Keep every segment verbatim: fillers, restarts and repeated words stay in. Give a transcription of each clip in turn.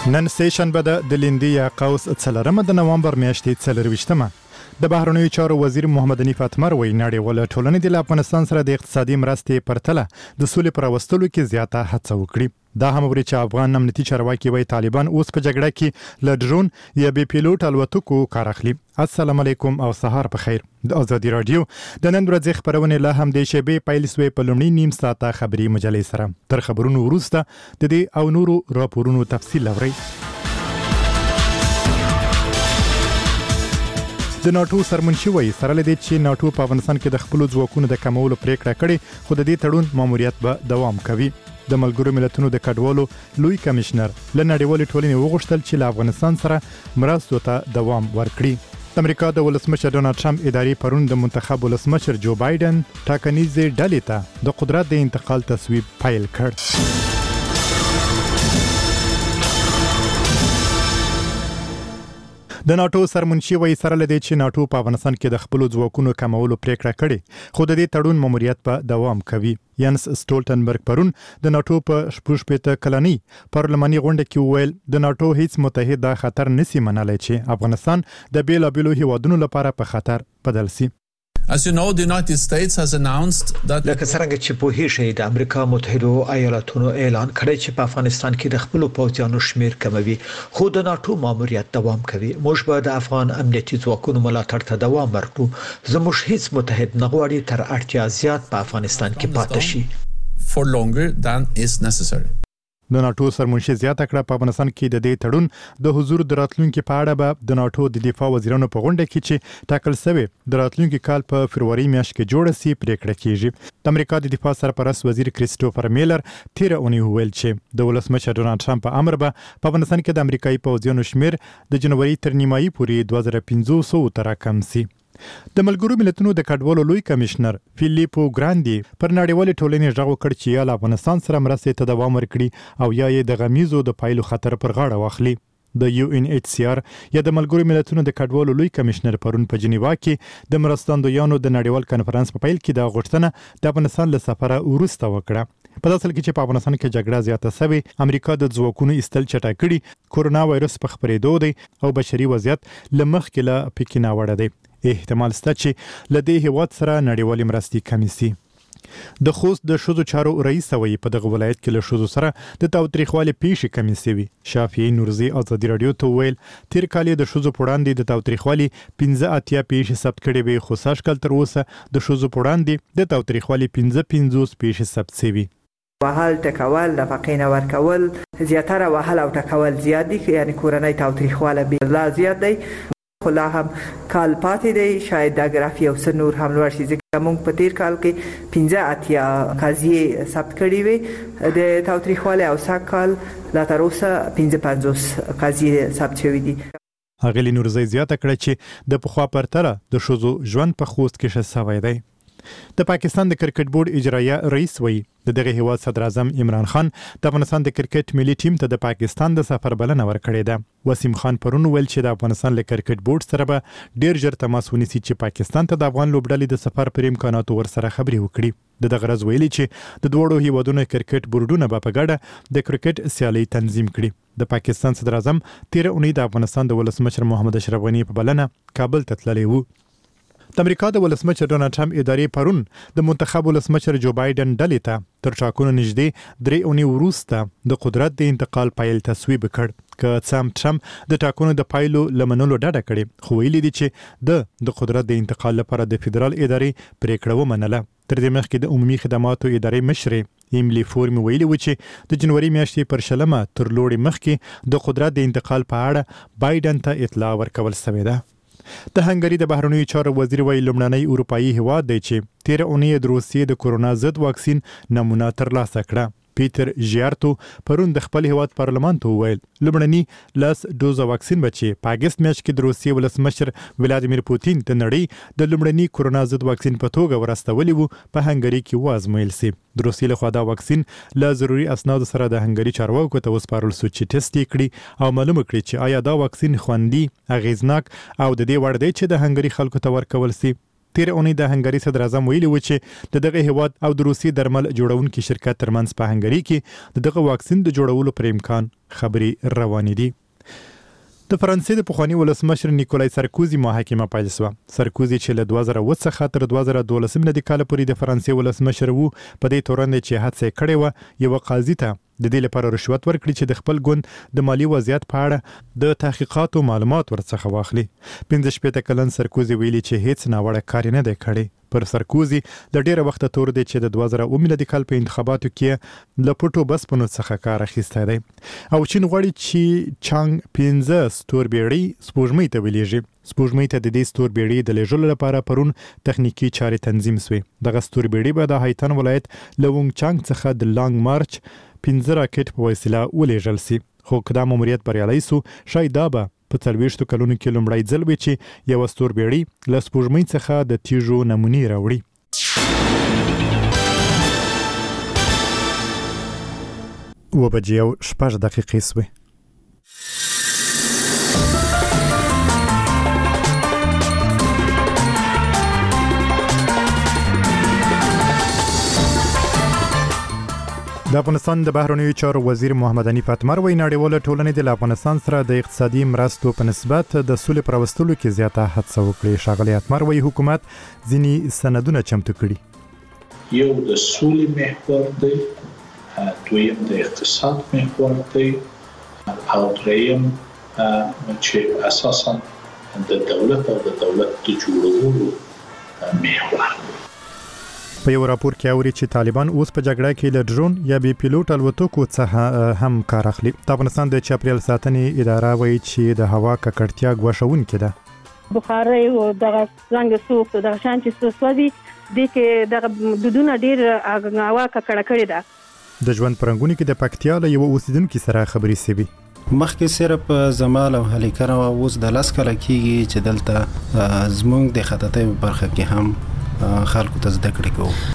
نن سه شنبه د دلیندی یا قوس څلورمه د نوامبر میاشتې څلرویشتمه د بهرنیو چارو وزیر محمد حنیف اتمر وایي نړیواله ټولنه د افغانستان سره د اقتصادي مرستې پرتله د سولې پر راوستلو کې زیاته هڅه وکړي. دا هم ورې چې افغان امنیتي چارواکي وایي طالبان اوس په جګړه کې له ډرون یا بې پیلوټ الوتکو کار اخلي. السلام علیکم او سهار په خیر. د ازادي رادیو د نن ورځې خبرونه له هم د شبې پیل سوې په لومړي نیم ساعته خبري مجلې سره. تر خبرونو وروسته د دې او نورو راپورونو تفصیل لوري. د ناتو سرمنشي وایي سره لدې چې ناتو په افغانستان کې د خپل ځواکونو د کمولو پریکړه کړې خو د دې تړون ماموریت به دوام کوي. د ملګرو ملتونو د کډوالو لوی کمشنر له نړیوالې ټولنې وغوښتل چې له افغانستان سره مرستو ته دوام ورکړي. د امریکا د ولسمشر ډونالد ټرمپ ادارې پرون د منتخب ولسمشر جو بایدن ټاکنیزې ډلې ته د قدرت د انتقال تصویب پیل کړ. د ناتو سرمنشي وایي سره لدې چې ناتو په افغانستان کې د خپل ځواکونو کمولو پریکړه کړې خو د دې تړون ماموریت په دوام کوي. ینس سټولټنبرګ پرون د ناتو په شپږ کلنۍ پارلماني غونډه کې وویل د ناتو هیڅ متحد دا خطر نسی منلای چې افغانستان د بیلابیلو هیوادونو لپاره په خطر بدل شي. As you know, the United States has announced that لکه څنګه چې په هیڅ د امریکا متحده ایالاتونو اعلان کړی چې په افغانستان کې د خپل پوځیانو شمیر کموي خو د ناتو ماموریت دوام کوي. موږ به د افغان امنیتي ځواکونو ملاتړ ته دوام ورکړو. زموږ هیڅ متحد نه غواړي تر اړتیا زیات په افغانستان کې پاتې شي for longer than is necessary. د ناتو سرمنشي زیاته کړه په افغانستان کې د دې تړون د حضور د راتلونکو په اړه به د ناتو د دفاع وزیرانو په غونډه کې چې ټاکل شوی د راتلونکو کال په فروری میاشت کې جوړ شي پریکړه کیږي. د امریکا د دفاع سرپرست وزیر کریسټوفر میلر تیر اونۍ ویل چې د ولسمشر ډونالد ټرمپ په امر به په افغانستان کې د امریکایي پوځیانو شمیر د جنوري تر نیمایي پورې دوه زره پنځه سوه تر کم شي. د ملګرو ملتونو د کډوالو لوی کمشنر فیلیپو ګراندي پر نړیوالې ټولنې غږ وکړ چې یا افغانستان سره مرستې ته دوام ورکړي او یا یې د غمیزو د پایلو خطر پر غاړه واخلي. د یو ان ایچ سی آر یا د ملګرو ملتونو د کډوالو لوی کمشنر پرون په جنیوا کې د مرستندویانو د نړیوال کانفرنس په پیل کې د غوښتنه د افغانستان له سفره ورسته وکړه. په داسې کې چې په افغانستان کې جګړه زیاته شوې امریکا د ځواکونو ایستل چټک کړي کورونا وایرس په خپرېدو دی او بشري وضعیت لمخکې له پکینه وړه دی. احتمال شته چې لدې هیواد سره نړیوالې مرستې کمې شي. د خوست د شذو چارو رئیس وایي په دغه ولایت کې له شذو سره د تاوتریخوالي پیښې کمې شوي. شافعي نورزي ازادي رادیو ته ویل تیر کال د شذو پوړاندې د تاوتریخوالي پنځه اتیا پیښې ثبت کړي وي خو سږ کال تر اوسه د شذو پوړاندې د تاوتریخوالي پنځه پنځوس پیښې ثبت شوي. وهل ټکول نفقې نه ورکول زیاتره وهل او ټکول زیات دي یعنی کورنۍ تاوتریخواله به لا زیات دی خو لا هم کال پاتې دی شاید د ګرافي او سنور هم لوړ شي ځکه موږ په تیر کال کې پنځه اتیا قضیې ثبت کړي وي د تاوتریخوالي او سږ کال لا تر اوسه پنځه پنځوس قضیې ثبت شوي دي. اغلی نورزی زیاته کړه چې د پخوا پرتله د ښځو ژوند په خوست کې ښه شوی دی. د پاکستان د کرکټ بورډ اجرایه رئیس وایي د دغه هیواد صدر اعظم عمران خان د افغانستان د کرکټ ملي ټیم ته د پاکستان د سفر بلنه ورکړې ده. وسیم خان پرون ویل چې د افغانستان له کرکټ بورډ سره به ډیر ژر تماس ونیسي چې پاکستان ته د افغان لوبډلې د سفر پر امکاناتو ورسره خبرې وکړي. د دغه ورځ ویلي چې د دوړو هیوادونو کرکټ بورډونه به په ګډه د کرکټ سیالي تنظیم کړي. د پاکستان صدر اعظم تیر اونۍ د افغانستان د ولسمشر محمد اشرف غنی په بلنه کابل ته تللی و. د امریکا د ولسمشر ډونالد ټرمپ ادارې پرون د منتخب ولسمشر جو بایدن ډلې ته تر ټاکنو نږدې درې اونۍ وروسته د قدرت د انتقال پیل تصویب کړ. که څه هم ټرمپ د ټاکنو د پایلو لمنلو ډډه کړې خو ویلي دي چې د د قدرت د انتقال لپاره د فدرال ادارې پریکړه ومنله. تر دې مخکې د عمومي خدماتو ادارې مشرې ایملی فورم ویلي و چې د جنوري میاشتې پر شلمه تر لوړې مخکې د قدرت د انتقال په اړه بایدن ته اطلاع ورکول شوې ده. د هنګري د بهرنیو چارو وزیر وایي لومړنی اروپایي هیواد دی چې تیر اونۍ د روسیې د کورونا ضد واکسین نمونه ترلاسه کړه. پیټر ژیارتو پرون د خپل هیواد پارلمان ته وویل لومړنی لاس ډوز واکسین به چې په اګست میاشت کې د روسیې ولسمشر ولادیمیر پوتین د نړۍ د لومړني کورونا ضد واکسین په توګه ورستولی وو په هنګري کې وازمویل شي. د روسیې لخوا دا واکسین له ضروري اسنادو سره د هنګري چارواکو ته وسپارل شو چې ټیسټ یې کړي او معلومه کړي چې آیا دا واکسین خوندي اغیزناک او د دې وړ دی چې د هنګري خلکو ته ورکول شي. تیر اونۍ د هنګري صدر اعظم ویلي و چې د دغه هیواد او د روسي درمل جوړونکو شرکت ترمنځ په هنګري کې د دغه واکسین د جوړولو پر امکان خبري روانې دي. د فرانسې د پخوانی ولسمشر نیکولای سارکوزي محاکمه پیل شوه. سارکوزي چې له دوه زره اووه څخه تر دوه زره دولس میلادي کال پورې د فرانسې ولسمشر وو، په دې تورن چې هڅه کړې و یو قاضي ته د دې لپاره رشوت ورکړي چې د خپل ګوند د مالی وضعیت په اړه د تحقیقاتو معلومات ورڅخه واخلي. پنځه شپېته کلن سارکوزي ویلي چې هیڅ ناوړه کار نه دی کړی. پر سارکوزي د ډیره وخت تور دی چې د دوه زره اووه میلادي کال په انتخاباتو کې له پټو بسپنو څخه کار اخیستی دی او چین غواړي چې چانګ پنځه ستوربېړۍ سپوږمۍ ته ولیږي. سپوږمۍ ته د دې ستوربېړۍ د لیږلو لپاره پرون تخنیکی چارې تنظیم شوې. دغه ستوربېړۍ به د هایتن ولایت له وونګ چانګ څخه د لانګ مارچ پنځه راکټ په وسیله ولیږل شي. خو کدا ماموریت بریالي سو شاید دا به په څلوېښتو کلونو کې لومړی ځل وي چې یو ستوربېړۍ له سپوږمۍ څخه د تیږو نمونې راوړي. اوه بجې او شپږ دقیقې شوې. د افغانستان د بهرنیو چارو وزیر محمد حنیف اتمر وایي نړیواله ټولنې د افغانستان سره د اقتصادي مرستو په نسبت د سولې پر راوستلو کې زیاته هڅه وکړي. ښاغلی اتمر وایي حکومت ځینې سندونه چمتو کړي. یو د سولې محور دی، دویم د اقتصاد محور دی او دریم چې اساسا د دولت او د دولت د جوړولو محور دی. په یو راپور کې اوري چې طالبان اوس په جګړه کې له ډرون یا بي پیلوټ الوتکو څخه هم کار اخلي. د افغانستان د چاپیریال ساتنې اداره وایي چې د هوا ککړتیا ګواښونکې ده. بخاري او دغه څنګه سوق دغه شان چې سوسوي د کې دغه دودونه ډیر هوا ککړه کړې ده. د ژوند پرنګونی کې د پکتیا له یو اوسیدونکو سره خبرې سوي. مخکې صرف زمال او هلیکر او اوس د لاس کله کېږي چې دلته زمونږ د خطاطۍ برخه کې هم خلکو ته زده کړې کوو.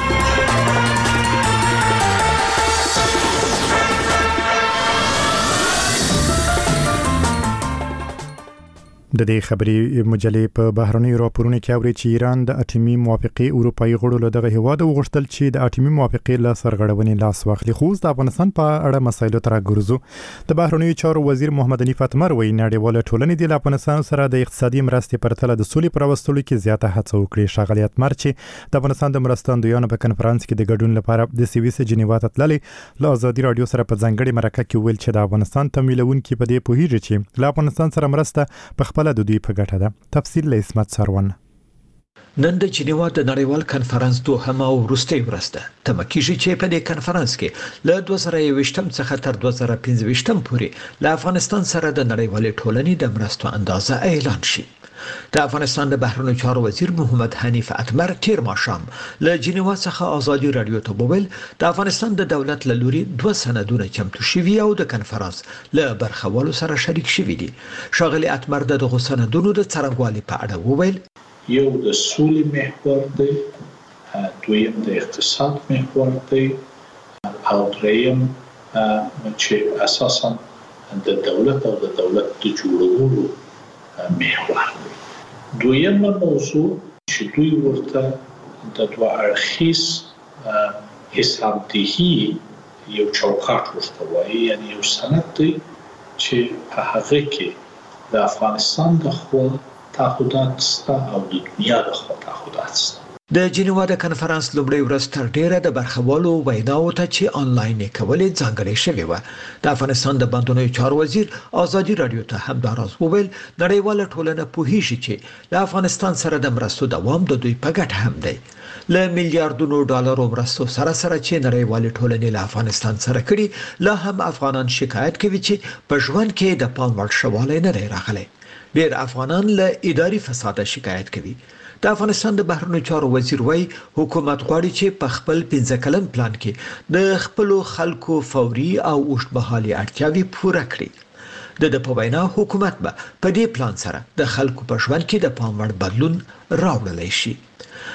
د دې خبري مجلې په بهرنیو راپورونو کې اوري چې ایران د اټومي موافقې اروپאי غړو له دغه هیواد وغوښتل چې د اټومي موافقې له سرغړونې لاس واخلي. خو د افغانستان په اړه مسایلو تر ګرځو. د بهرنیو چارو وزیر محمد حنیف اتمر وایي نړیواله ټولنې د افغانستان سره د اقتصادي مرستې پر تله د سولې پر راوستلو کې زیاته هڅه وکړي. ښاغلی اتمر چې د افغانستان د مرستندویانو په کنفرانس کې د ګډون لپاره د سویس جنیوا ته تللی له ازادي رادیو سره په ځانګړي مرکه کې ویل چې د افغانستان تمویلونکي په دې پوهیږي چې له افغانستان سره مرسته په خپل د دوی په ګټه ده. تفصیل له اسمت سروان. نن د جنیوا د نړیوال کنفرانس دوهم او وروستۍ ورځ ده. تمه کېږي چې په دې کنفرانس کې له دوه زره یوویشتم څخه تر دوه زره پنځه ویشتم پورې له افغانستان سره د نړیوالې ټولنې د مرستو اندازه اعلان شي. د افغانستان د بهرنیو چارو وزیر محمد حنیف اتمر تیر ماښام له جنیوا څخه ازادي رادیو ته وویل د افغانستان د دولت له لوري دوه سندونه چمتو شوي او د کنفرانس له برخوالو سره شریک شوي دي. ښاغلی اتمر د دغو سندونو د څرنګوالي په اړه وویل یو د سولې محور دی، دویم د اقتصاد محور دی او دریم چې اساسا د دولت او د دولت د جوړولو محور دی. دویمه موضوع چې دوی ورته د دوه اړخیز حسابدهي یو چوکاټ ورته وایي، یعنی یو سند دی چې په هغه کې د افغانستان د خوا تعهدات سته او د دنیا د خوا تعهدات سته. د جنیوا د کنفرانس لومړۍ ورځ تر ډیره د برخوالو ویناو ته چې آنلاین یې کولې ځانګړې شوې وه. د افغانستان د بندونو چارو وزیر ازادي رادیو ته همداراز وویل نړیواله ټولنه پوهیږي چې له افغانستان سره د مرستو دوام د دوی په ګټه هم دی. له میلیارډونو ډالرو مرستو سره سره چې نړیوالې ټولنې له افغانستان سره کړي لا هم افغانان شکایت کوي چې په ژوند کې د پام وړ شوالی نه دی راغلی. ډېر افغانان له اداري فساده شکایت کوي. د افغانستان د بهرنیو چارو وزیر وایي حکومت غواړي چې په خپل پنځه کلن پلان کې د خپل خلکو فوري او اوږدمهالي اړتیاوې پوره کړي. د د په وینا حکومت به په دې پلان سره د خلکو په ژوند کې د پام وړ بدلون راوړلی شي.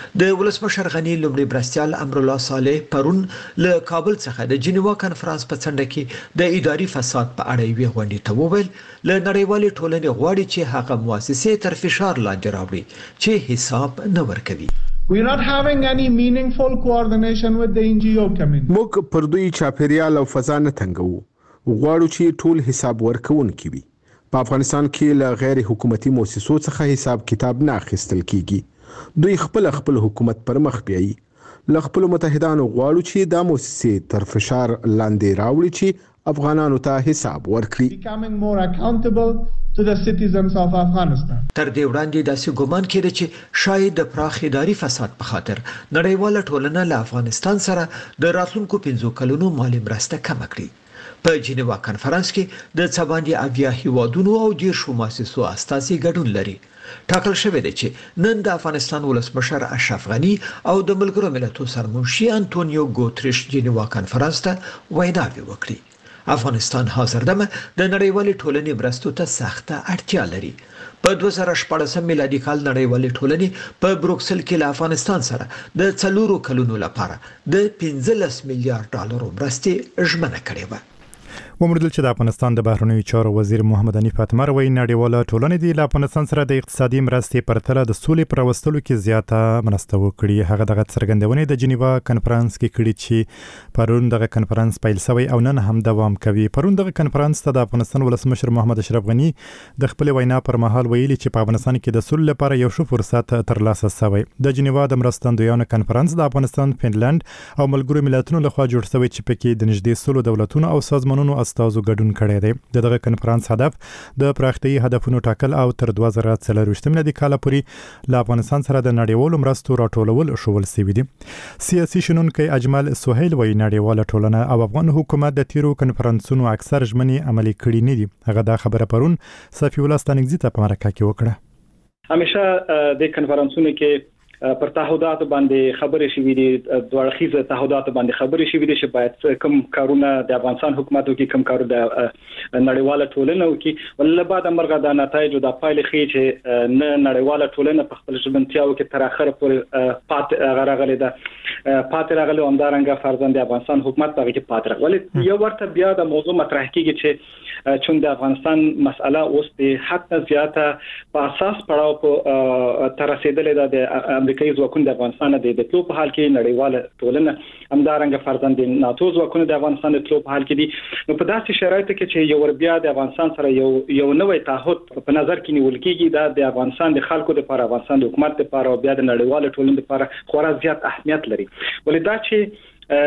د ولسمشر غنی لومړي مرستیال امرالله صالح پرون له کابل څخه د جنیوا کانفرنس په څنډه کې د اداري فساد په اړه یې غونډې ته وویل له نړیوالې ټولنې غواړي چې هغه مؤسسې تر فشار لاندې راوړي چې حساب نه ورکوي. We're not having any meaningful coordination with the N G O community. موږ پر دوی چاپیریال او فضا نه تنګو. غواړو چې ټول حساب ورکوونکي وي. په افغانستان کې له غیر حکومتي مؤسسو څخه حساب کتاب نه اخیستل کیږي. دوی خپل خپل حکومت پر مخ بیایي. له خپل متحدانو غواړو چې دا مؤسسې تر فشار لاندې راوړي چې افغانانو ته حساب ورکړي. Becoming more accountable to the citizens of Afghanistan. تر دې وړاندې داسې ګومان کېده چې شاید د پراخ اداري فساد په خاطر نړیواله ټولنه له افغانستان سره د راتلونکو پنځو کلونو مالي مرسته کم کړي. په جنیوا کانفرنس کې د څه باندې اویا هیوادونو او دیرشو مؤسسو استازي ګډون لري. ټاکل شوی دی چې نن د افغانستان ولسمشر اشرف غنی او د ملګرو ملتونو سرمنشي انټونیو ګوتریش جنیوا کانفرنس ته ویناوې وکړي. افغانستان حاضر دمه د نړیوالې ټولنې مرستو ته سخته اړتیا لري. په دوه زره شپږ میلادي کال نړیوالې ټولنې په بروکسل کې له افغانستان سره د څلورو کلونو لپاره د پنځلس میلیارډ ډالرو مرستې ژمنه کړې و. ومردل چې د افغانستان د بهرنیو چارو وزیر محمد حنیف اتمر وایي نړیواله ټولنه د افغانستان سره د اقتصادي مرستې پرتله د سولې پر راوستلو کې زیاته مرسته وکړي. هغه دغه څرګندونې د جنیوا کانفرنس کې کړي چې پرون دغه کانفرنس پیل شوی او نن هم دوام کوي. پرون دغه کانفرنس ته د افغانستان ولسمشر محمد اشرف غنی د خپل وینا پر مهال ویلي چې په افغانستان کې د سولې لپاره یو ښه فرصت ترلاسه شوی. د جنیوا د مرستندویانو کانفرنس د افغانستان، فنلند او ملګرو ملتونو لخوا جوړ شوی چې پکې د نږدې سلو دولتونو او سازمانونو استازو ګډون کړی دی. دغه کانفرنس هدف د پراختیایي هدفونو ټاکل او تر دوه زره څلرویشت میلادي کال پورې له افغانستان سره د نړیوالو مرستو راټولول شول سوي دي. سیاسي شنونکی اجمل سهیل وایي نړیواله ټولنه او افغان حکومت د تیرو کانفرنسونو اکثر ژمنې عملي کړي نه دي. هغه دا خبره پرون صفي الله ستانګزي ته په مرکه کې وکړه. همیشه د کانفرنسونو کې پر تعهدات باندې خبرې شوې دي، دوه اړخیزه تعهدات باندې خبرې شوې دي چې باید کوم کارونه د افغانستان حکومت وکړي، کوم کارونه د نړیواله ټولنه وکړي. ولله بعد مرغه د نتایج او د پایلې خې چې نه نړیواله ټولنه په خپل ژمنتیاو کې تر اخره پورې پات غراغلي ده پات راغلي او همدارنګه فرزند افغانستان حکومت په کې پات راغلي. یو ورته بیا د موضوع مطرح کیږي چې چون د افغانستان مسأله اوس د حد زیاته په اساس پړاو په تر رسیدلې ده د امریکایي ځواکونو د افغانستان د دتلو په حال کې نړیواله ټولنه همدارنګه فرزند ناتو ځواکونو د افغانستان د دتلو په حال کې دي. نو په داسې شرایطو کې چې یو ور بیا د افغانستان سره یو یو نوې تعهد په نظر کې نیول کېږي دا د افغانستان د خلکو لپاره، افغانستان د حکومت لپاره او بیا د نړیواله ټولنې لپاره خورا زیات اهمیت لري. ولې دا چې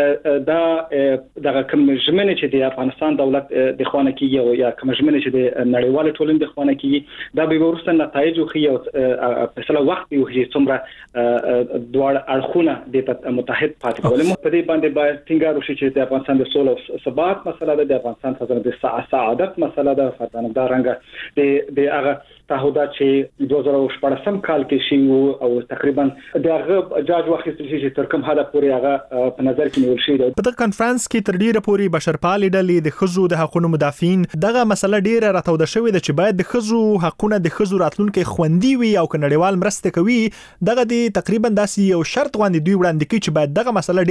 دا دغه کوم ژمنه چې د افغانستان دولت د خوانه کیږي او یا کوم ژمنه چې د نړیوال ټولنې د خوانه کیږي دا به ورسته نتایج خو یو په سلا وخت یو چې څومره دوه اړخونه د متحد پاتې کول مو په دې باندې باید څنګه وشي چې د افغانستان د سولې او ثبات مسله ده، د افغانستان سره د سعادت مسله ده، فرضاً دا رنګ د د هغه تعهدات چې دوه زره شپږم کال کې شي او تقریبا دغه جاج واخیستل شي چې تر کوم حد پورې هغه په نظر کې نیول شي. په دغه کانفرنس کې تر ډیره پورې بشرپالې ډلې د خزو د حقوقو مدافعین دغه مسله ډیره راټوده شوې ده چې باید د خزو حقونه د خزو راتلونکي خوندي وي او نړیوال مرسته کوي. دغه د تقریبا داسې یو شرط وړاندې دوی وړاندې کوي چې باید دغه مسله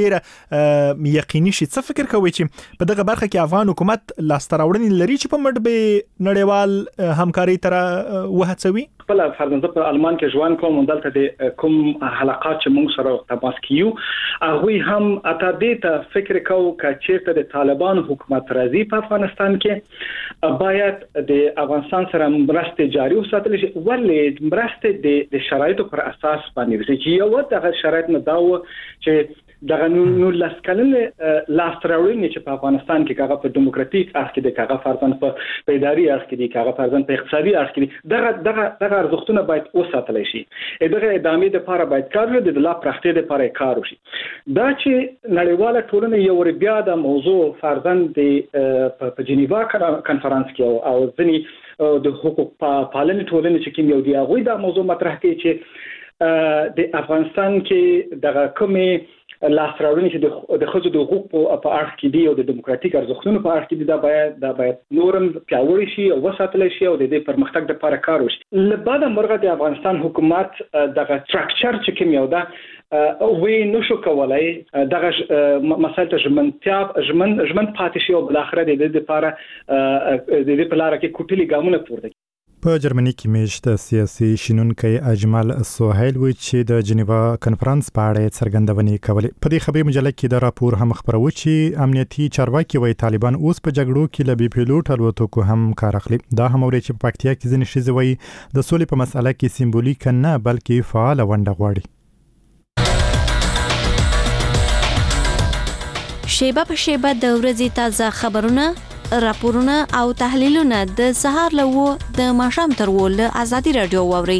ډیره یقیني شي. څه فکر کوي چې په دغه برخه کې افغان حکومت لاستراوړنې لري چې په مټ به نړیوال همکاري تر وهڅوي؟ خپل فرضاً په آلمان کې ژوند کوم دلته د کوم حلقات چې موږ سره تماس کیو هغه هم اته دې ته فکر کوو چې چیرته د طالبان حکومت راځي په افغانستان کې باید د افغانستان سره مرسته جاري وساتل شي. ولې مرسته د شرایطو پر اساس باندې چې یو دغه شرایط نه داو چې دغه نو لاسکلنه لاستراوړنې چې په افغانستان کې هغه په دیموکراتیک اړخ کې د هغه فرضاً په اداري اړخ کې د هغه فرضاً په اقتصادي اړخ کې دغه دغه دغه ارزښتونه باید وساتل شي. دغه ادامې لپاره باید کار وشي، د لا پراختیا لپاره کار وشي. دا چې نړیواله ټولنه یو ور بیا د موضوع فرضاً د په جنیوا کانفرنس کې او ځنی د حقوق پالنې ټولنې چې کوم یو دی هغه دا موضوع مطرح کوي چې د افغانستان کې دغه کومې لاسراوړنې چې د خزو د حقوق په اړه کې دی او د دیموکراتیک ارزښتونو په اړه کې دی دا باید دا باید نورم پیاوړی شي او وساتل شي او د دې پرمختګ لپاره کار وشي. لبعد مرغه د افغانستان حکومت دغه ستراکچر چې کوم یو دا وی نشو کولای دغه مسایل ته ژمنتیا ژمن ژمن پاتې شي او بل اخر د دې لپاره د دې په لار کې کوټلي ګامونه پورته په جرمني کې میشت سیاسي شینونکي اجمل سهیل وی چې د جنیوا کنفرانس په اړه څرګندونې کولې. په دې خبري مجله کې د راپور هم خبرو چې امنیتي چارواکي وی طالبان اوس په جګړو کې ل بي پیلوټ الوتکو هم کار اخلي. دا هم اوري چې په پکتیا کې ځینې شي وی د سولې په مسله کې سمبولیک نه بلکې فعال ونډه غواړي. شیبه په شیبه د ورځې تازه خبرونه، راپورونه او تحلیلونه د سهار لوو د ماښام تر ول ازادي رادیو ووري.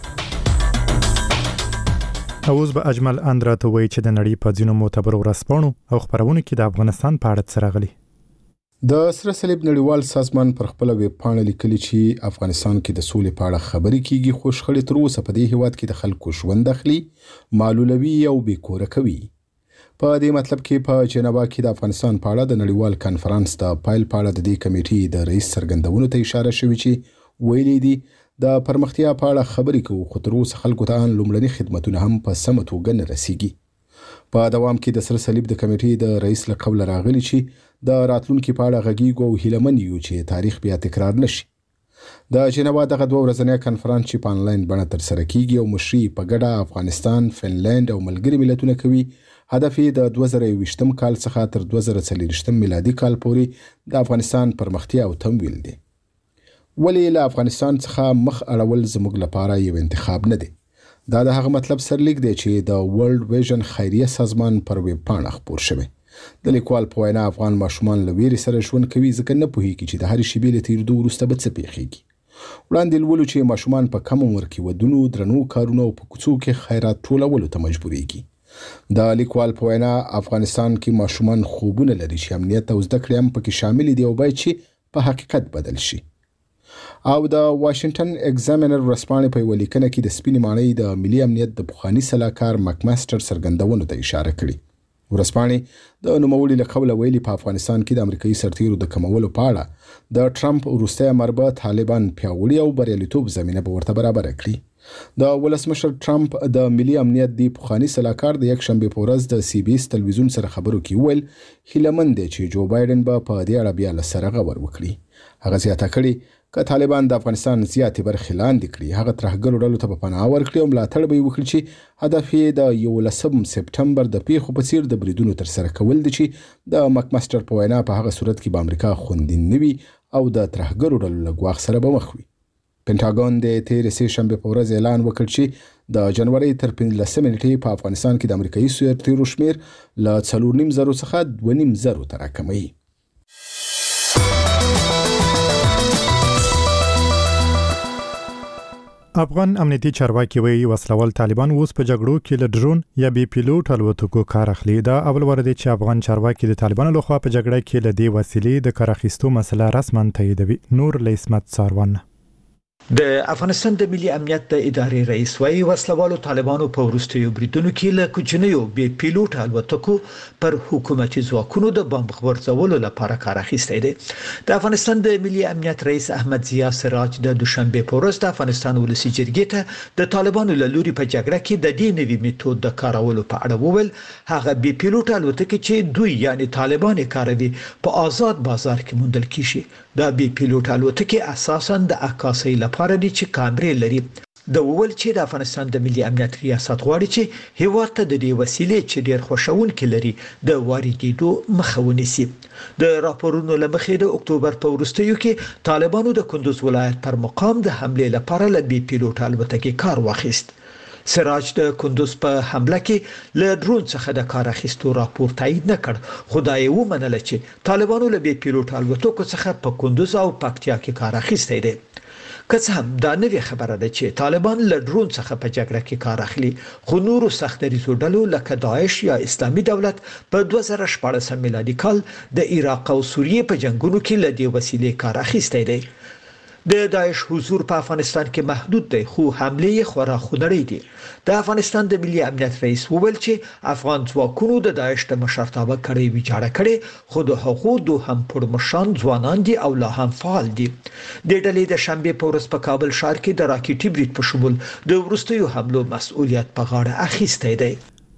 اوس به اجمل اندراته وی چې د نړۍ په ځینو معتبرو ورځپاڼو او خبرونه کې د افغانستان په اړه څه راغلي. د سره صلیب نړیوال سازمان پر خپل ویب پاڼه لیکلي چې افغانستان کې د سولې په اړه خبرې کیږي، خو شخړې تر اوسه په دې هیواد کې د خلکو ژوند اخلي، معلولوي او بیکوره کوي. په دې مطلب کې په جنیوا کې د افغانستان په اړه د نړیوال کانفرنس د پایل په اړه د دې کمیټې د رئیس څرګندونو ته اشاره شوې چې ویلي دي د پرمختیا په اړه خبرې کوو، خو تر اوسه خلکو ته لومړني خدماتونه هم په سمه توګه نه رسیږي. په دوام کې د سره صلیب د کمیټې د رئیس له قوله راغلي چې د راتلونکي په اړه غږیږو او هیلهمن یو چې تاریخ بیا تکرار نشي. د جنیوا دغه دوه ورځنی کنفرانس چې په انلاین بڼه ترسره کیږي او مشري په ګډه افغانستان، فنلند او ملګري ملتونه کوي، هدف یې د دوه زره یوویشتم کال څخه تر دوه زره څلورویشتم میلادي کال پورې د افغانستان پرمختیا او تمویل دی. ولې له افغانستان څخه مخ اړول زموږ لپاره یو انتخاب نه دی. دا د هغه مطلب سرلیک دی چې د ورلد ویژن خیریه سازمان پر ویب پاڼه خپور شوی. د لیکوال په وینا افغان ماشومان له ویرې سره ژوند کوي ځکه نه پوهیږي چې د هرې شیبې له تېرېدو وروسته به څه پیښیږي. وړاندې لولو چې ماشومان په کم عمر کې ودونو، درنو کارونو او په کوڅو کې خیرات ټولولو ته مجبورېږي. د لیکوال په وینا افغانستان کې ماشومان خوبونه لري چې امنیت او زده کړې هم پکې شامل دي او باید چې په حقیقت بدل شي. او د واشنگټن ایگزامینر ورځپاڼې په یوه لیکنه کې د سپینې ماڼۍ د ملي امنیت د پخواني سلاکار مکماستر څرګندونو ته اشاره کړې. ورځپاڼې د نوموړي له قوله ویلي په افغانستان کې د امریکایي سرتیرو د کمولو په اړه د ټرمپ وروستی امر به طالبان پیاوړي او بریالیتوب زمینه به ورته برابره کړي. د ولسمشر ټرمپ د ملي امنیت د پخواني سلاکار د یک شنبه په ورځ د سی بي اس تلویزیون سره خبرو کې ویل هیلهمن دی چې جو بایدن به په دې اړه بیا له سره غور وکړي. هغه زیاته کړي که طالبان د افغانستان زیاتې برخې لاندې کړي، هغه ترهګرو ډلو ته په پناه ورکړي او ملاتړ به یې وکړي چې هدف یې د یولسم سپټمبر د پیښو په څیر د بریدونو ترسره کول دي چې د مکماستر په وینا په هغه صورت کې به امریکا خوندي نه وي او د ترهګرو ډلو له ګواښ سره به مخ وي. پینټاګون د تېرې سې شنبې په ورځ اعلان وکړ چې د جنوري تر پنځلسمې نیټې په افغانستان کې د امریکایي سرتیرو شمیر له څلور نیم زرو څخه دوه نیم زرو ته راکموي. افغان امنیتي چارواکي وی وسلوال طالبان اوس په جګړو کې له ډرون یا بي پیلوټ الوتکو کار اخلي. دا اول واره دی چې افغان چارواکي د طالبانو لخوا په جګړه کې له دې وسیلې د کار اخیستو مسله رسما تاییدوي. نور لیسمت ساروان. د افغانستان د ملي امنیت د ادارې رئیس وايي وسلوالو طالبانو په وروستیو بریدونو کې له کوچنیو بي پیلوټ الوتکو پر حکومتي ځواکونو د بمب غورځولو لپاره کار اخیستی دی. د افغانستان د ملي امنیت رئیس احمد ضیا سراج د دوشنبه په ورځ د افغانستان ولسی جرګې ته د طالبانو له لوري په جګړه کې د دې نوي میتود د کارولو په اړه وویل هغه بي پیلوټ الوتکې چې دوی یعنی طالبان کاروي په آزاد بازار کې موندل کیږي. دا بي پیلوټ الوتکې اساساً د عکاسۍ لپاره دي چې کامرې لري. د وول چې د افغانستان د ملي امنیت ریاست غواړي چې هیواد ته د دې وسیلې چې ډیر خوشاونکي لري د واردېدو مخه ونیسي. د راپورونو لمخې د اکتوبر په وروستیو کې طالبانو د کندوز ولایت پر مقام د حمله لپاره له بي پیلوټ الوتکې کار واخیست. سراج د کندوز په حمله کې له ډرون څخه د کار اخیستو راپور تایید نه کړ، خدای و منل چې طالبانو له بي پیلوټ الوتکو څخه په کندوز او پکتیا کې کار اخیستی دی. که څه هم دا نوې خبره ده چې طالبان له ډرون څخه په جګړه کې کار اخلي، خو نورو سختدریزو ډلو لکه داعش یا اسلامي دولت په دوه زره شپاړسم میلادي کال د عراق او سوریې په جنگونو کې له دې وسیلې کار اخیستی دی. د داعش حضور په افغانستان کې محدود دی، خو حمله یې خورا خونړۍ دي. د افغانستان د ملي امنیت رئیس وویل چې افغان ځواکونو د داعش د مشرتابه کړۍ ویجاړه کړې، خو د هغو دوهم پړمشان ځوانان دي او لا هم فعال دي. د ډلې د شنبه په ورځ په کابل ښار کې د راکټي برید په شمول د وروستیو حملو مسؤلیت په غاړه اخیستی دی.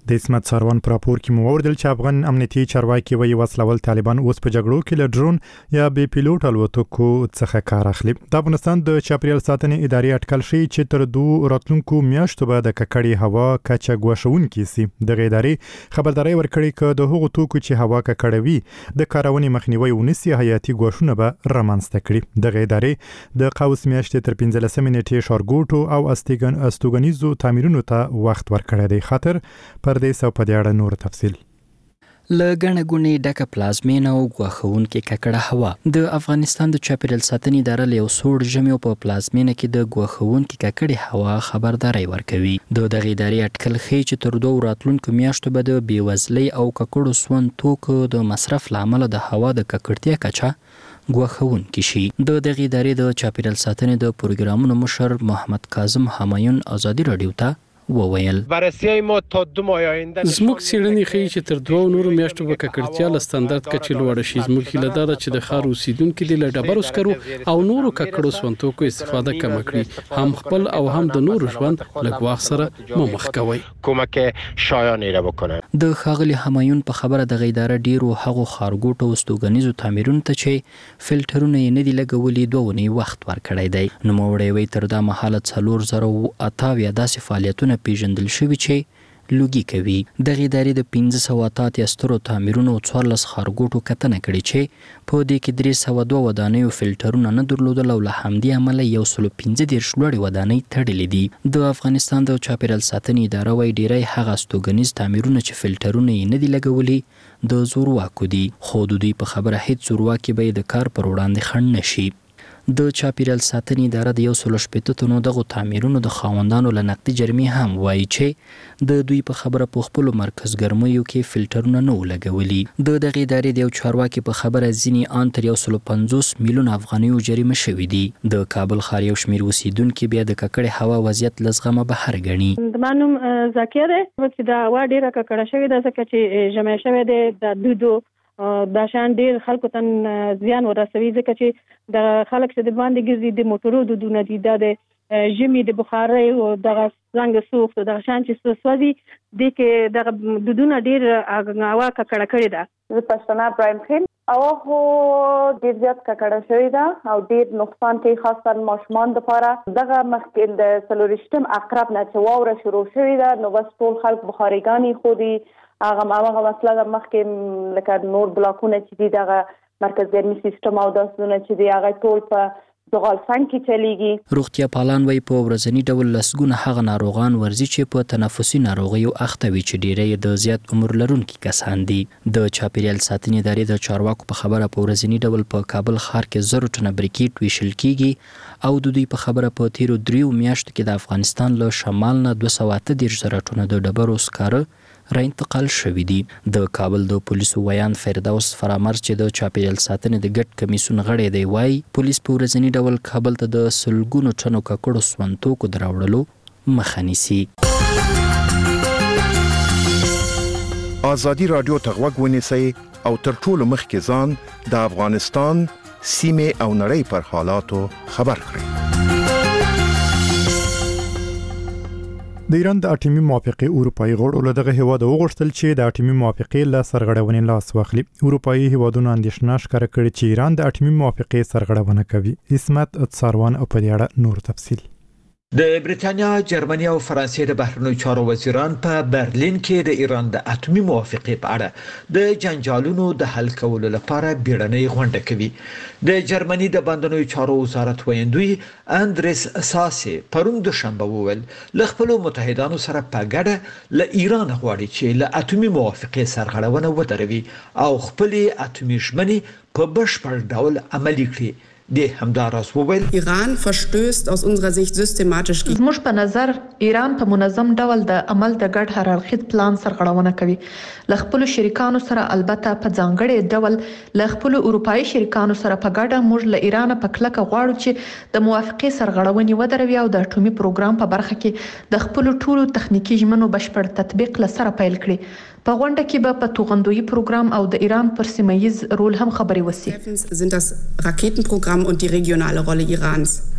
د اسمت سروان پر راپور کې مو وردل چې افغان امنیتي چارواکي وایي وسلوال طالبان اوس په جګړو کې له ډرون یا بي پیلوټ الوتکو څخه کار اخلي. د افغانستان د چاپیریال ساتنې ادارې اټکل شي چې تر دوه راتلونکو میاشتو به د ککړې هوا کچه ګوښونکې سي. د ادارې خبرداري ورکړي چې د هغو توکو چې هوا ککړوي د کارونې مخنیوي ونیسي حیاتي ګوښونه به رامنځته کړي. د ادارې د قوس میاشتې تر پنځلسمې نیټې ښارګوټو او استګن استوګنیزو تعمیرونو ته وخت ورکړی دی. خاطر پر دې سو په دې اړه نور تفصیل لګنه غونې ډکه پلازمینه او غوښونکې ککړه هوا. د افغانستان د چاپیریال ساتنې اداره له یو سوړ ژمي په پلازمینه کې د غوښونکې ککړې هوا خبرداري ورکوي. د دغه ادارې اټکل ښیي چې تر دوه راتلونکو میاشتو به د بېوزلۍ او ککړو سون توکو د مصرف لامل د هوا د ککړتیا کچه غوښونکې شي. د دغه ادارې د چاپیریال ساتنې د پروګرامونو مشر محمد کاظم همایون ازادي رادیو ته وویل بررسی ما تا دو ماه آینده زموږ څېړنې ښیي چې تر دوه نورو میاشتو به ککړتیا له ستاندرد کچې لوړه شي. زموږ هیله دا ده چې د ښار اوسیدونکي دې له ډبرو سکرو او نورو ککړو سونتوکو استفاده کمه کړي. هم خپل او هم د نورو ژوند له ګواښ سره مو مخ کوي. کمک شایانه را وکړي. د ښاغلي همایون په خبره د اداره ډیرو هغو ښارګوټو او استوګنیزو تعمیرونو ته چې فلټرونه یې نه دي لګولي دوه ونې وخت ورکړی دی. نوموړی وایي تر دا مهاله څلور زره او اتاویا داسې فعالیتونه پیژندل شوي چې لوګي کوي. دغه ادارې د پنځه سوه اته اتیا سترو تعمیرونو او څوارلس ښارګوټو کتنه کړې چې په دې کې درې سوه دوه ودانیو فلټرونه نه درلودل او له همدې امله یو سل پنځه دېرش لوړې ودانۍ تړلې دي. د افغانستان د چاپیریال ساتنې اداره وایي ډیری هغه استوګنیز تعمیرونه چې فلټرونه یې نه دي لګولي د زورواکو دي، خو د دوی په خبره هیڅ زورواکي به د کار پر وړاندې خنډ نشي. د چاپیریال ساتنې اداره د یو سل شپېته تنو دغو تعمیرونو د خاوندانو له نقدي جرمې هم وایي چې د دوی په خبره په خپلو مرکز ګرمیو کې فلټرونه نه و لګولي. د دغې ادارې د یو چارواکي په خبره ځینې ان تر یو سل پنځوس میلیون افغانیو جریمه شوي دي. د کابل ښار یو شمېر اوسیدونکي بیا د ککړې هوا وضعیت له زغمه بهر ګڼي. زما نوم زاکیه دی چې د هوا ډېره ککړه شوې ده ځکه چې ژمی شوی دی. د دودو دا شان ډیر خلکو ته زیان ورسوي ځکه چې د خلک چې د باندې ګرځي د موټرو دودونه دي، دا د ژمي د بخارۍ او دغه څنګه سوخت دغه شان چې سوځي دي کې دغه دودونه ډیر هوا ککړه کړې ده. زه پښتنه ابراهیم خیل او هو ډیر زیات ککړه شوې ده او ډیر نقصان کوي خاصه ماشومان لپاره. دغه مخکې د څلورشتم اقرب نه چې واوره شروع شوې ده نو بس ټول خلک بخاريګانې خودي هغه هغه مسله د مخکې لکه نور بلاکونه چې دي دغه مرکز ګرمي سیستم او داسونه چې دی هغه ټول په زغال څنګه کې چلیږي. روغتیا پالان وایي په ورځنی ډول لسګونه هغه ناروغان ورزي چې په تنفسي ناروغیو اخته وي چې ډیری د زیات عمر لرونکي کسان دي. د چاپیریال ساتنې ادارې د چارواکو په خبره په ورځنی ډول په کابل ښار کې زر ټنه بریکټ ویشل کیږي او د دوی په خبره په تیرو دریو میاشتو کې د افغانستان له شمال نه دوه سوه اته دېرش زره ټنه د ډبرو سکاره را انتقال شوی دی. د کابل د پولیسو ویان فردوس فرامرز چې د چاپیریال ساتنې د ګډ کمیسیون غړی دی وایي پولیس په ورځنی ډول کابل ته د سلګونو ټنو ککړو سونتوکو د راوړلو مخه نیسي. ازادي رادیو ته غوږ ونیسئ او تر ټولو مخکې ځان د افغانستان سیمې او نړۍ پر حالاتو خبر کړئ. د ایران د اټومي موافقې اروپאי غړو له دغه هیواد وغوښتل چې د اټومي موافقې له سرغړونې لاس واخلي. اروپאי هیوادونو اندېښنه ښکاره کړې چې ایران د اټومي موافقې سرغړونه کوي. اسمت سروان او په دې اړه نور تفصیل. د بریتانیا، جرمني او فرانسې د بهرنیو چارو وزیران په برلین کې د ایران د اټومي موافقې په اړه د جنجالونو د حل کولو لپاره بیړنۍ غونډه کوي. د جرمني د بندنوي چارو وزارت ویندوی اندریس ساسي پرون دوشنبه وویل له خپل متحدانو سره په ګډه له ایران غواړي چې له اټومي موافقې سرغړونه ودروي او خپل اټومي ژمنې په بشپړ ډول عملي کړي. Die همداراز وویل ایران verstößt aus unserer Sicht systematisch gegen زموږ په نظر ایران په منظم ډول د عمل د ګډ هر اړخیز پلان سرغړونه کوي. له خپل شریکانو سره البته په ځانګړي ډول له خپل اروپאי شریکانو سره په ګډه موږ له ایران په کلکه غواړو چې د موافقې سرغړونې ودروي او د اټومي پروګرام په برخه کې د خپل ټولو تخنیکی ژمنو بشپړ تطبیق لسره پیل کړي. په غونډه کې به په توغندوي پروګرام او د ایران پر سیمه ییز رول هم خبرې وشي. sind das Raketenprogramm und die regionale Rolle Irans.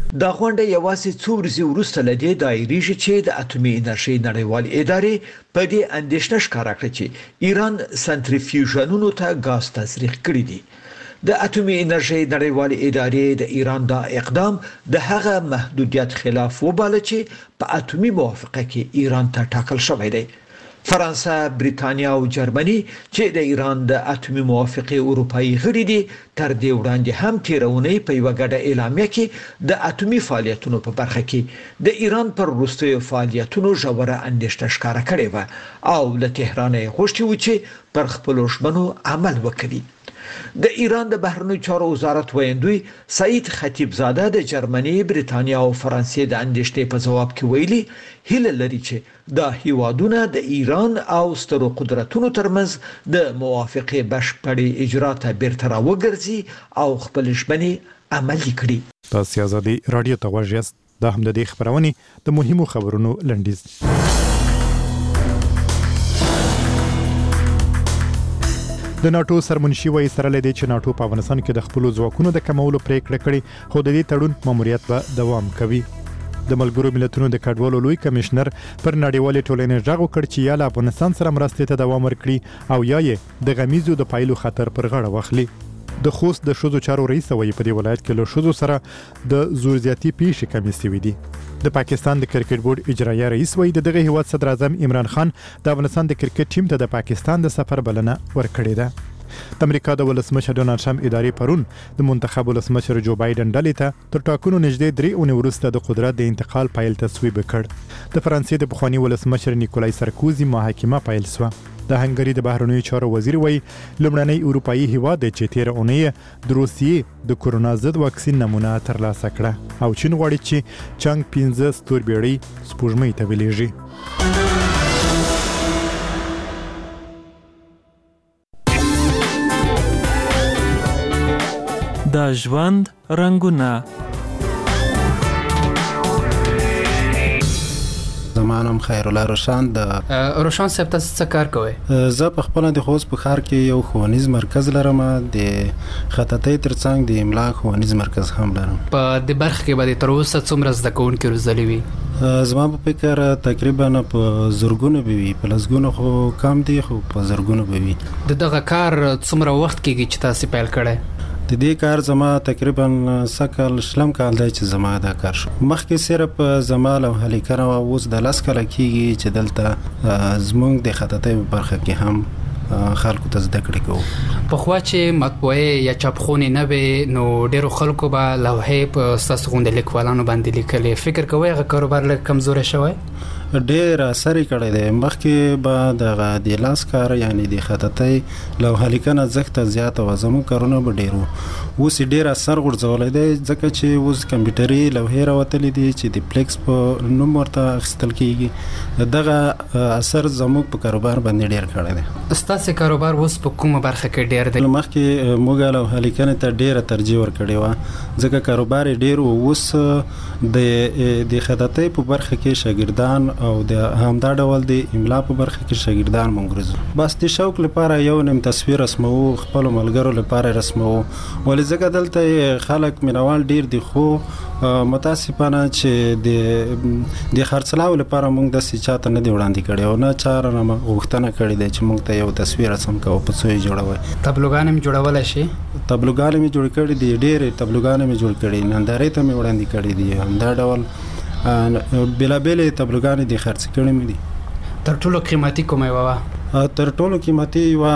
دا غونډه یوازې څو ورځې وروسته له دې دایریږي چې د اټومي انرژي نړیوال ادارې په دې اندېښنه ښکاره کړې چې ایران سنټریفیوژونو ته غاز تزریق کړی دی. د اټومي انرژي نړیوال ادارې د ایران دا اقدام د هغه محدودیت خلاف وباله چې په اټومي موافقه کې ایران ته ټاکل شوی دی. فرانسه، بریتانیا او جرمني چې د ایران د اټومي موافقه اروپאי غړي دي تر دې وړاندې هم تیرونی په یو غډه اعلامیه کې د اټومي فعالیتونو په برخه کې د ایران پر وروستیو فعالیتونو ژوره اندېښنه ښکاره کړې و او له تهران یې غوښتي و چې پر خپلو ژمنو عمل وکړي. د ایران د بهرنیو چارو وزارت ویندوی سعید خطیبزاده د جرمني، بریتانیا او فرانسې د اندېښنې په جواب کې ویلي هیله لري چې دا هیوادونه د ایران او سترو قدرتونو ترمنځ د موافقه بشپړې اجرا ته بیرته راوګرځي او خپل ژمنې عملي کړي. تاسو ازادي رادیو ته غوږ یاست. د هم د دې خبرونه د مهمو خبرونو لنډیز. د ناتو سرمنشي وایي سره لدی چې ناتو په افغانستان کې د خپل ځواکونو د کمولو پریکړه کړې خو د دې تړون ماموریت به دوام کوي. د ملګرو ملتونو د کډوالو لوی کمشنر پر نړیوالې ټولنې ژغ وکړ چې یا له افغانستان سره مرستې ته دوام ورکړي او یا یې د غمیزو د پایلو خطر پر غاړه واخلي. د خوست د شوزو چارو رئیس وایي په دې ولایت کې له شوزو سره د زور زیاتی پیښې کمې شوې دي. د پاکستان د کرکټ بورډ اجرایه رئیس وایي د دغه هیواد صدر اعظم عمران خان د افغانستان د کرکټ ټیم ته د پاکستان د سفر بلنه ورکړې ده. د امریکا د ولسمشر ډونالد ټرمپ ادارې پرون د منتخب ولسمشر جو بایدن ډلې ته تر ټاکنو نږدې درې اونۍ وروسته د قدرت د انتقال فایل تصویب کړ. د فرانسې د پخوانی ولسمشر نیکولای سارکوزي محاکمه پیل شوه. د هنګری د بهرنیو چارو وزیر وایي لومړنی اروپאי هیواد دی چې تیر اونۍ د روسیې د کورونا ضد واکسین نمونه ترلاسه کړه او چین غواړي چې چنګ پنځه ستوربېړۍ سپوږمۍ ته ولیږي. د ژوند رنگونه. زمانم خیر الله روشان د روشان صاحب تاسو څه کار کوئ؟ زه په خپل د خوست په ښار کې یو ښوونیز مرکز لرم، د خطاطۍ ترڅنګ د املا ښوونیز مرکز هم لرم. په دې برخه کې به تر اوسه څومره زده کوونکي روزلي وي؟ زما په فکر تقریبا په زرګونو به وي، په لسګونو خو کم دي خو په زرګونو به وي. د دغه کار څومره وخت کېږي چې تاسو پیل کړی؟ د دې کار زما تقریبا سکل شلم کال دی چې زما دا کار شو. مخکې صرف زمال او هلیکنه او اوس د لاس کله کېږي چې دلته زمونږ د خطاطۍ په برخه کې هم خلکو ته زده کړې کوو. پخوا چې مطبوعې یا چاپخونې نه وي نو ډېرو خلکو به لوحې په ستاسو غوندې لیکوالانو باندې لیکلې. فکر کوئ هغه کاروبار لږ کمزوری شوی؟ ډېر اثر کړی دی. مخکې به د د لاس کار یعنی د خطاطۍ لوحه لیکنه ارزښت زیات او زموږ کارونه به ډېر وو. اوس ډېر اثر غورځولی دی ځکه چې اوس کمپیوټري لوحې راوتلې دي چې د فلیکس په نوم ورته اخیستل کېږي. دغه اثر زموږ په کاروبار باندې ډېر کړی دی. ستاسو کاروبار اوس په کومه برخه کې ډېر دی؟ مخکې موږ لوحه لیکنې ته ډېره ترجیح ورکړې وه ځکه کاروبار یې ډېر و. اوس د د خطاطۍ په برخه کې شاګردان او د همدا ډول د املا په برخه کې شاګردان مونږ روزو. بس د شوق لپاره یو نیم تصویر رسمو، خپل ملګرو لپاره رسمو، ولې ځکه دلته خلک مینوال ډیر دي خو متاسفانه چې د د خرڅلاو لپاره مونږ د سچاته نه دی وړاندې کړی او نه چاره نه غوښتنه کړې ده چې مونږ ته یو تصویر رسم کوو په څو یې جوړوي. تبلوګان هم جوړولای شي؟ تبلوګان مې جوړ کړي دي، ډېرې تبلوګان مې جوړ کړي، نندارې ته مې وړاندې کړي دي. همدا ډول بلابلې تبلوګان دي خرڅ کړي مې دي. تر ټولو قیمتي کومه وه؟ تر ټولو قیمتي یوه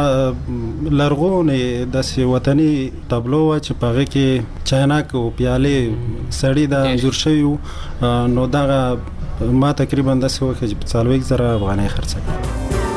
لرغونې داسې وطني تبلو وه چې په هغې کې چاینک او پیالې سړي د انځور شوي وو. نو دغه ما تقریبا داسې وکړه چې په څلوېښت زره افغانۍ خرڅه کړه.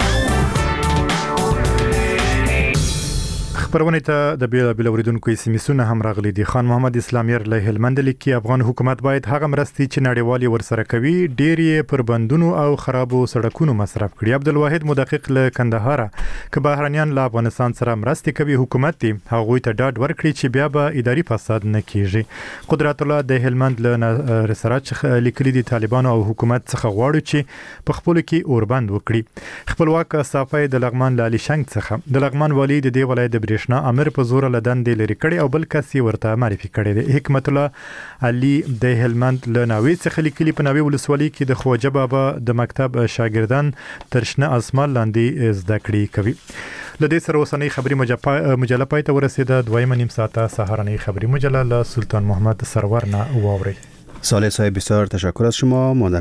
خبرونه ته د بیلابیل اوریدونکو اسمسونه هم راغلي دي. خان محمد اسلامیر له هلمند لیکي افغان حکومت باید هغه مرستې چې نړیوالي ورسره کوي ډېر یې پر بندونو او خرابو سړکونو مصرف کړي. عبدالواحد مدقق له کندهار که بهرنیان له افغانستان سره مرستې کوي حکومت دی هغوی ته ډاډ ورکړي چې بیا به اداري فساد نه کیږي. قدرت الله د هلمند له رسراج لیکلي دي طالبانو او حکومت څخه غواړي چې په خپل کې اوربند وکړي. خپلواک صافي د لغمان له علي شنګ څخه د لغمان والی د دې ولایت د برېښنا امر په زور لدان دی لري کړي او بل کس ورته معرفي کړي دی. حکمت الله علي د هلمند له ناوې څخه لیکلي په ناوې ولسوالۍ کې د خوجه بابا د مکتب شاګردان تر شنه اسمان لاندې زده کړې کوي. لدې سره اوسنۍ خبری مجله پای ته ورسېده. دویمه نیم ساعته سهارنۍ خبری مجله له سلطان محمد سرور نه واوري. صالح صاحب بسیار تشکر از شما.